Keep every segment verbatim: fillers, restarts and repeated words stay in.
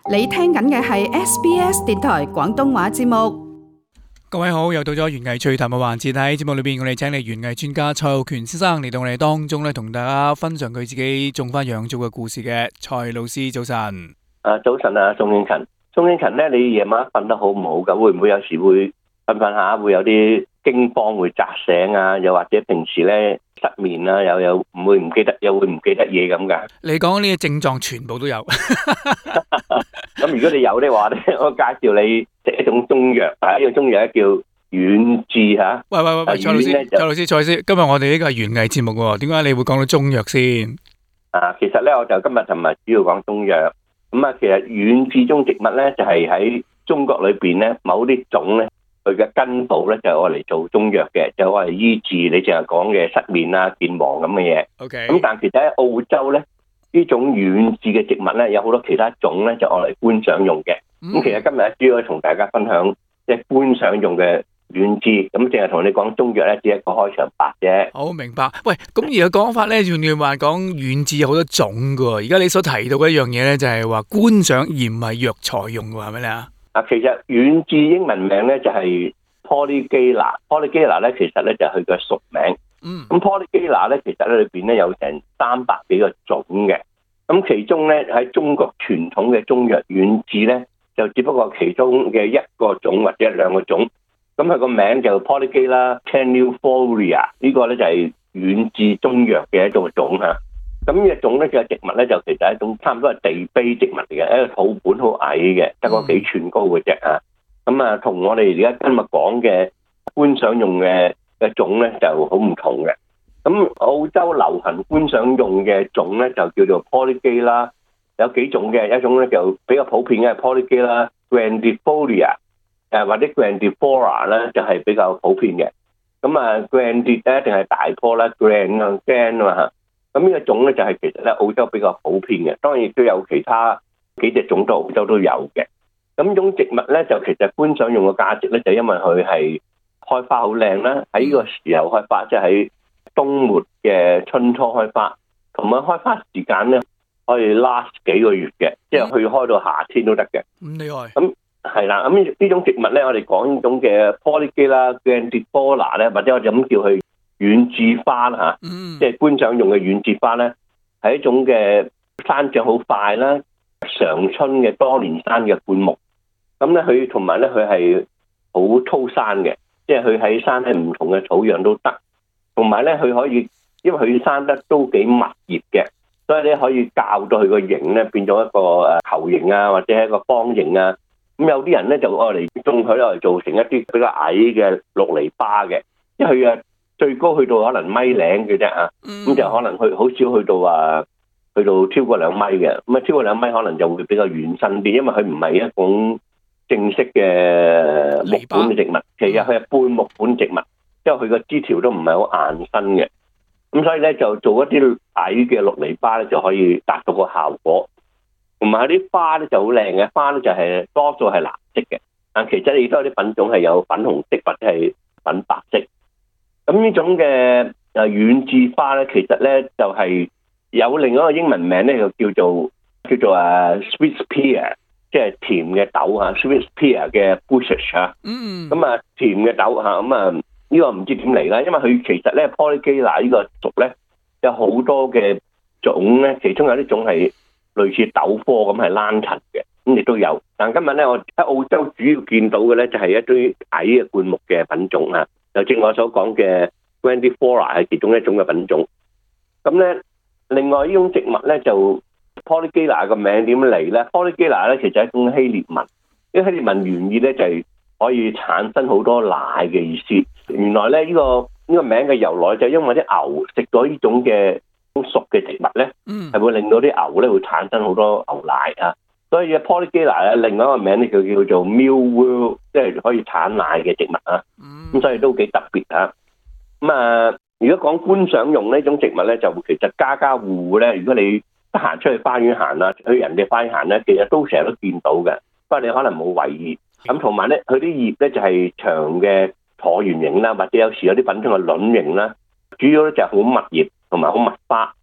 你聽緊嘅係 S B S 電台廣東話節目。 各位好，又到咗園藝趣談嘅環節。喺節目裏邊，我哋請嚟園藝專家蔡浩權先生嚟到我哋當中咧，同大家分享佢自己種花養草嘅故事嘅。蔡老師早晨。 啊，早晨啊，鍾英勤，鍾英勤咧，你夜晚瞓得好唔好噶？會唔會有時會瞓瞓下會有啲驚慌，會扎醒啊？又或者平時咧失眠啊，又有唔會唔記得，又會唔記得嘢咁噶？ 你講呢啲症狀全部都有。 咁如果你有嘅話咧，我介紹你食一種中藥，啊，呢個中藥咧叫遠志吓。 喂喂喂喂，蔡老師，蔡老師，蔡老師，今日我哋呢個係園藝節目喎，點解你會講到中藥先？ 啊，其實咧，我就今日同埋主要講中藥。咁啊，其實遠志種植物咧，就係喺中國裏邊咧，某啲種咧，佢嘅根部咧就係愛嚟做中藥嘅，就愛嚟醫治你淨係講嘅失眠啊、健忘咁嘅嘢。 OK。 咁但係其實喺澳洲咧，呢種遠志嘅植物咧，有好多其他種咧，就愛嚟觀賞用嘅。咁、嗯、其實今日咧，主要同大家分享即係觀賞用嘅遠志，咁淨係同你講中藥咧，只係一個開場白啫。 好明白。喂，咁而家講法咧，仲要話講遠志有好多種噶。而家你所提到嘅一樣嘢咧，就係話觀賞而唔係藥材用噶，係咪咧？ 啊，其實遠志英文名咧就係 Polygala。Polygala 咧其實咧就係佢嘅屬名。嗯。咁 Polygala 咧其實咧裏邊咧有成三百幾個種嘅。咁其中咧喺中國傳統嘅中藥遠志咧，就只不過其中嘅一個種或者兩個種。咁佢個名就 Polygala caneuphoria， 呢個咧就係遠志中藥嘅一種種嚇。咁呢個種咧嘅植物咧就其實係一種差唔多係地卑植物嚟嘅，一個土本好矮嘅，得個幾寸高嘅啫嚇。咁啊，同我哋而家今日講嘅觀賞用嘅嘅種咧就好唔同嘅。咁澳洲流行觀賞用嘅種咧就叫做 Polygala， 有幾種嘅，一種咧就比較普遍嘅係 Polygala grandifolia， 誒或者 grandiflora 咧就係比較普遍嘅。咁啊 grandid 咧一定係大棵啦 ，grand 啊 grand 啊嘛嚇。咁呢個種咧就係其實咧澳洲比較普遍嘅，當然亦都有其他幾隻種都澳洲都有嘅。咁呢種植物咧就其實觀賞用嘅價值咧就因為佢係開花好靚啦，喺呢個時候開花，即係喺冬末嘅春初開花，同埋開花時間咧可以 last 幾個月嘅，即係去開到夏天都得嘅。 咁厲害。 咁係啦，咁呢種植物咧，我哋講呢種嘅 Polygala grandiflora 咧，或者我哋咁叫佢遠志花啦嚇，嗯、即係觀賞用嘅遠志花咧，係一種嘅生長好快啦，常春嘅多年生嘅灌木。咁咧佢同埋咧佢係好粗生嘅，即係佢喺生喺唔同嘅土壤都得。同埋咧，佢可以，因為佢生得都幾密葉嘅，所以咧可以教到佢個形咧變咗一個誒球形啊，或者係一個方形啊。咁有啲人咧就愛嚟種佢嚟做成一啲比較矮嘅綠籬笆嘅，因為佢啊最高去到可能米零嘅啫啊，咁就可能去好少去到啊，去到超過兩米嘅。咁啊超過兩米可能就會比較遠身啲，因為佢唔係一種正式嘅木本嘅植物，其實佢係半木本植物。因為佢個枝條都唔係好硬身嘅，咁所以咧就做一啲矮嘅綠籬笆咧就可以達到個效果。同埋啲花咧就好靚嘅，花咧就係多數係藍色嘅，但其實亦都有啲品種係有粉紅色或者係粉白色。咁呢種嘅誒遠志花咧，其實咧就係有另一個英文名咧，就叫做叫做誒 sweet pear， 即係甜嘅豆啊 ，sweet pear 嘅 bushes 啊。嗯。咁啊，甜嘅豆嚇，咁啊。呢個唔知點嚟啦，因為佢其實咧 Polygala 呢個屬咧有好多嘅種咧，其中有啲種係類似豆科咁係躝藤嘅，咁亦都有。但今日咧我喺澳洲主要見到嘅咧就係一堆矮嘅灌木嘅品種啊，就正如我所講嘅 grandiflora 係其中一種嘅品種。咁咧另外呢種植物咧就 Polygala 個名點嚟咧 ？Polygala 咧其實係一種希臘文，呢個希臘文原意咧就係可以產生好多奶嘅意思。原來咧呢、這個呢、這個名嘅由來就係因為啲牛食咗呢種嘅熟嘅植物咧，係、嗯、會令到啲牛咧會產生好多牛奶啊。所以 Polygala 另外一個名咧就叫做 Millworm， 即係可以產奶嘅植物啊。咁、嗯、所以都幾特別啊。咁啊，如果講觀賞用呢種植物咧，就其實家家戶戶咧，如果你得閒出去花園行啊，去人哋花園行咧，其實都成日都見到嘅。不過你可能冇為意。咁同埋咧，佢啲葉咧就係長嘅橢圓形啦，或者有時有啲品種係卵形啦。主要咧就係好密葉同埋好密花。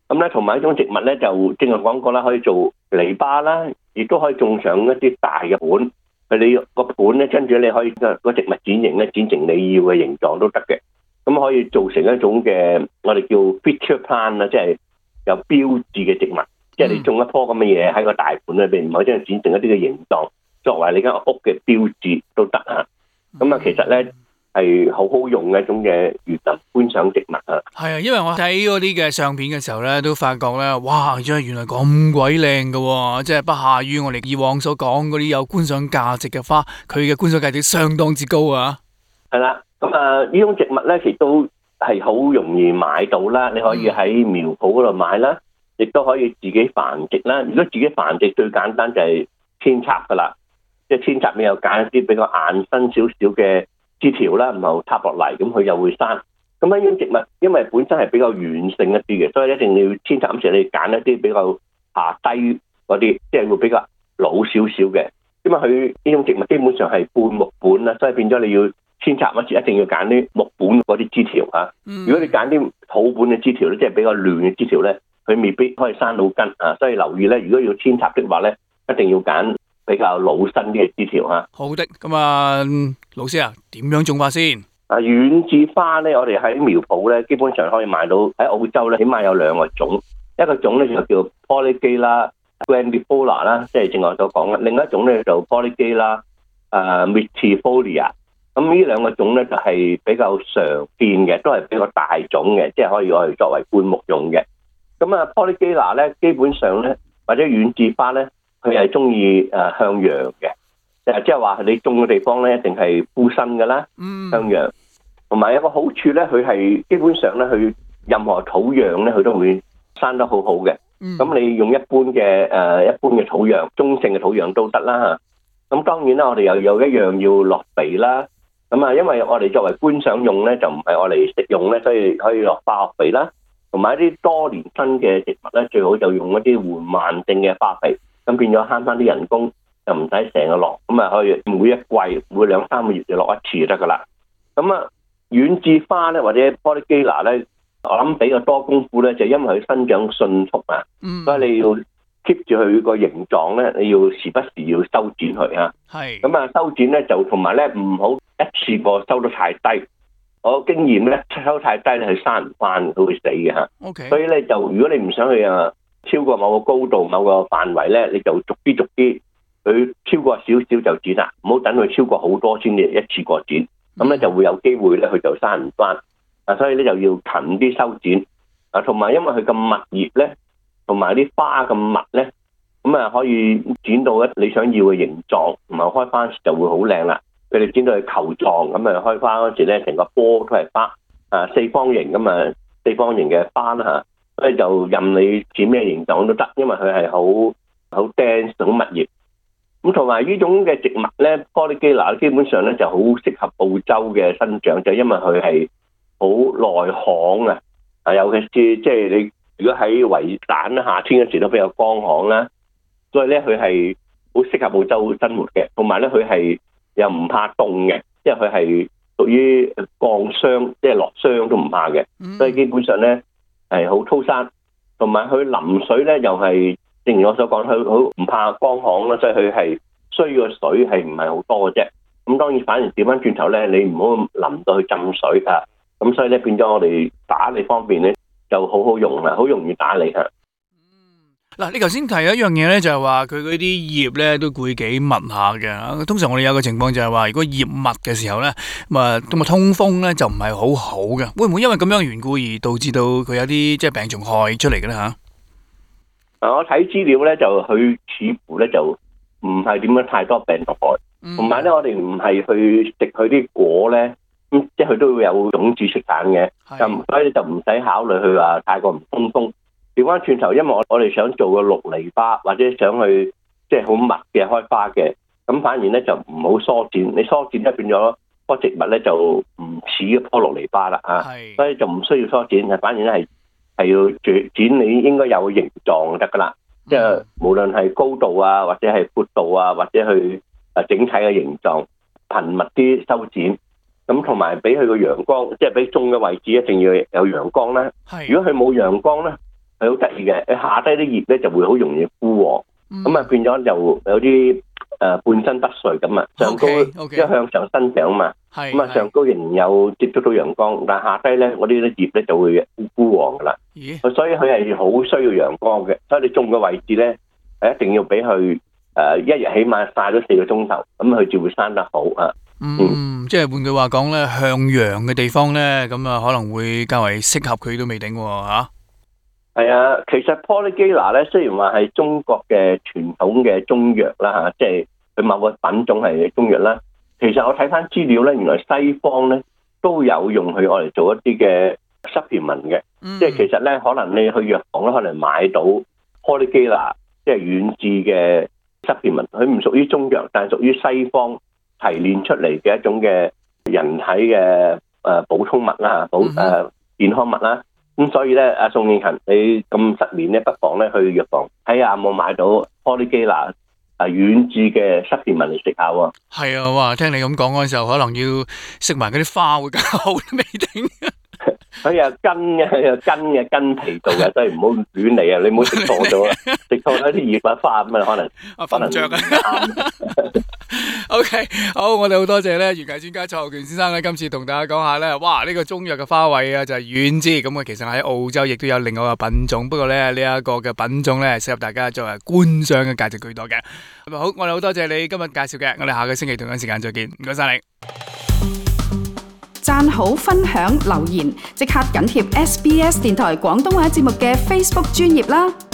咁咧，同埋一種植物咧，就正話講過啦，可以做籬笆啦，亦都可以種上一啲大嘅盤。佢你個盤咧，跟住你可以個植物剪形咧，剪成你要嘅形狀都得嘅。咁可以做成一種嘅我哋叫 feature plant 啦，即係有標誌嘅植物。即係你種一棵咁嘅嘢喺個大盤裏邊，唔可以將佢剪成一啲嘅形狀，作為你間屋嘅標誌都得嚇。咁啊，其實咧係好好用嘅一種嘅園林觀賞植物啊。 係啊，因為我睇嗰啲嘅相片嘅時候咧，都發覺咧，哇！原來咁鬼靚㗎喎，即係不下於我哋以往所講嗰啲有觀賞價值嘅花，佢嘅觀賞價值相當之高啊。 係啦，咁啊呢種植物咧，其實都係好容易買到啦。你可以喺苗圃嗰度買啦，亦都可以自己繁殖啦。如果自己繁殖最簡單就係扦插噶啦，即係扦插你又揀一啲比較硬身少少嘅枝條啦，然後插落嚟，咁佢又會生。咁呢種植物因為本身係比較軟性一啲嘅，所以一定要扦插時你揀一啲比較下低嗰啲，即係會比較老少少嘅。因為佢呢種植物基本上係半木本啦，所以變咗你要扦插嗰時一定要揀啲木本嗰啲枝條嚇。如果你揀啲土本嘅枝條咧，即係比較嫩嘅枝條咧，佢未必可以生到根啊。所以留意咧，如果要扦插的話咧，一定要揀比較老身啲嘅枝條嚇。 好的，咁啊，老師啊，點樣種法先？ 啊，軟枝花咧，我哋喺苗圃咧，基本上可以買到。喺澳洲咧，起碼有兩個種，一個種咧就叫 Polygala Grandifolia 啦，即係正我所講啦。另一種咧就 Polygala 誒 Mistifolium。咁呢兩個種咧就係比較常見嘅，都係比較大種嘅，即係可以我哋作為灌木用嘅。咁啊 Polygala 咧，基本上咧或者軟枝花咧，佢係中意誒向陽嘅。誒，即係話你種嘅地方咧，一定係枯身噶啦，向陽。同埋有個好處咧，佢係基本上咧，佢任何土壤咧，佢都會生得好好嘅。咁你用一般嘅誒一般嘅土壤，中性嘅土壤都得啦。咁當然啦，我哋又有一樣要落肥啦。咁啊，因為我哋作為觀賞用咧，就唔係我哋食用咧，所以可以落化學肥啦。同埋一啲多年生嘅植物咧，最好就用一啲緩慢性嘅化肥，咁變咗慳翻啲人工。就唔使成日落，咁啊可以每一季每兩三個月就落一次就得噶啦。咁啊軟枝花咧或者 Polygala 咧，我諗比較多功夫咧，就因為佢生長迅速啊，嗯、所以你要 keep 住佢個形狀咧，你要時不時要修剪佢啊。係。咁啊修剪咧就同埋咧唔好一次過收得太低。我經驗咧收太低咧係生唔翻，佢會死嘅嚇。OK。所以咧就如果你唔想去啊超過某個高度某個範圍咧，你就逐啲逐啲。佢超過少少就剪啦，唔好等佢超過好多先至一次過剪，咁咧就會有機會咧佢就生唔翻。啊，所以咧就要勤啲修剪。啊，同埋因為佢咁密葉咧，同埋啲花咁密咧，咁啊可以剪到一你想要嘅形狀，同埋開花就會好靚啦。佢哋剪到佢球狀，咁啊開花嗰時咧成個波都係花，啊四方形咁啊四方形嘅花啦嚇，所以就任你剪咩形狀都得，因為佢係好好 dense 好密葉。咁同埋呢種嘅植物咧 Polygala 基本上咧就好適合澳洲嘅生長，就因為佢係好耐旱啊！啊，尤其是即係你如果喺維省夏天嗰時都比較乾旱啦，所以咧佢係好適合澳洲生活嘅。同埋咧佢係又唔怕凍嘅，即係佢係屬於降霜，即係落霜都唔怕嘅。所以基本上咧係好粗生，同埋佢淋水咧又係。正如我所講，佢好唔怕乾旱啦，所以佢係需要嘅水係唔係好多嘅啫。咁當然反而調翻轉頭咧，你唔好淋到去浸水啊。咁所以咧變咗我哋打理方面咧就好好用啦，好容易打理啊。 嗯，嗱，你頭先提一樣嘢咧，就係話佢嗰啲葉咧都會幾密下嘅。通常我哋有個情況就係話，如果葉密嘅時候咧，咁啊咁啊通風咧就唔係好好嘅。會唔會因為咁樣嘅緣故而導致到佢有啲即係病蟲害出嚟嘅咧嚇？ 我睇資料咧，就佢似乎咧就唔係點樣太多病毒害，同埋咧我哋唔係去食佢啲果咧，咁即係佢都會有種子出產嘅，咁所以就唔使考慮佢話太過唔通風。調翻轉頭，因為我我哋想做個綠籬笆，或者想去即係好密嘅開花嘅，咁反而咧就唔好疏剪，你疏剪咧變咗棵植物咧就唔似一棵綠籬笆啦啊，所以就唔需要疏剪，係反而咧係。係要剪你應該有形狀就得噶啦，即係無論係高度啊，或者係闊度啊，或者去誒整體嘅形狀，頻密啲修剪，咁同埋俾佢個陽光，即係俾種嘅位置一定要有陽光啦。如果佢冇陽光咧， 佢好得意嘅，佢下低啲葉咧就會好容易枯黃，咁啊、嗯、變咗就有啲誒、呃、半身不遂咁啊，上高 okay, okay. 一向上生長嘛，咁啊上高仍然有接觸到陽光，但下低咧嗰啲葉咧就會枯黃噶啦，咦所以佢係好需要陽光嘅，所以你種嘅位置咧係一定要俾佢誒一日起碼曬咗四個鐘頭，咁佢就會生得好啊。 嗯，嗯即係換句話講咧，向陽嘅地方咧，咁啊可能會較為適合佢都未定吓。 係啊，其實 Polygala 咧雖然話係中國嘅傳統嘅中藥啦吓，即係佢某個品種係中藥啦。其實我睇翻資料咧，原來西方咧都有用佢嚟做一啲嘅 supplement 嘅，嗯、即係其實咧可能你去藥房咧可能買到 Polygala 即係軟質嘅 supplement， 佢唔屬於中藥，但係屬於西方提煉出嚟嘅一種嘅人體嘅誒補充物啦，補誒、呃、健康物啦。咁所以咧，阿宋慶勤，你咁失眠咧，不妨咧去藥房睇下有冇買到 Polygala 啊軟質嘅 supplement嚟食下喎。係啊，哇！聽你咁講嗰陣時候，可能要食埋嗰啲花會更好都未定。 佢有根嘅，有根嘅根皮度嘅，所以唔好亂嚟啊！你唔好食錯咗，食錯咗啲葉或花咁啊，可能瞓唔着啊。O K， 好，我哋好多謝咧，園藝專家蔡浩權先生咧，今次同大家講下咧，哇！呢、這個中藥嘅花卉啊，就係軟質，咁啊，其實喺澳洲亦都有另外一個品種，不過咧呢一、這個嘅品種咧，適合大家作為觀賞嘅價值居多嘅。咁啊，好，我哋好多謝你今日介紹嘅，我哋下個星期同樣時間再見，唔該晒你。 讚好、分享、留言，即刻緊貼 S B S 電台廣東話節目嘅 Facebook 專頁啦！